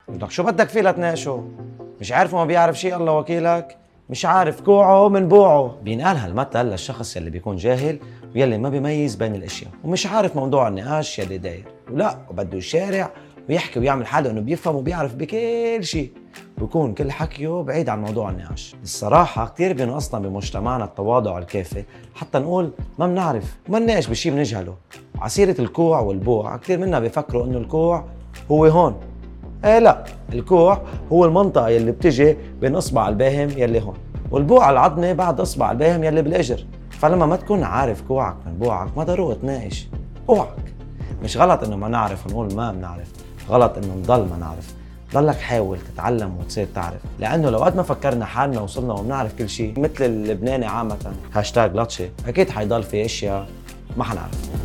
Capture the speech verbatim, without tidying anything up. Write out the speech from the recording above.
بدك شو بدك فيه لتناقشه؟ مش عارف وما بيعرف شيء الله وكيلك؟ مش عارف كوعه من بوعه. بينقال هالمثل للشخص يلي بيكون جاهل ويلي ما بيميز بين الاشياء ومش عارف موضوع النقاش يلي داير، ولا وبده يشارع ويحكي ويعمل حاله انه بيفهم وبيعرف بكل شيء، ويكون كل حكيه بعيد عن موضوع النقاش. الصراحة كتير بينقصنا بمجتمعنا التواضع الكافي حتى نقول ما بنعرف وما نناقش بشيء بنجهله. عسيرة الكوع والبوع كتير منا بيفكروا انه الكوع هو هون. ايه لا، الكوع هو المنطقة يلي بتجي بين اصبع الباهم يلي هون، والبوع العظمة بعد اصبع الباهم يلي بالاجر. فلما ما تكون عارف كوعك من بوعك ما ضروري تناقش. اوعك. مش غلط انه ما نعرف ونقول ما بنعرف، غلط انه نضل ما نعرف. ضلك حاول تتعلم وتصير تعرف، لانه لو قد ما فكرنا حالنا وصلنا وبنعرف كل شيء مثل اللبناني عامة هاشتاج لطشة، اكيد حيضل في اشياء ما حنعرف.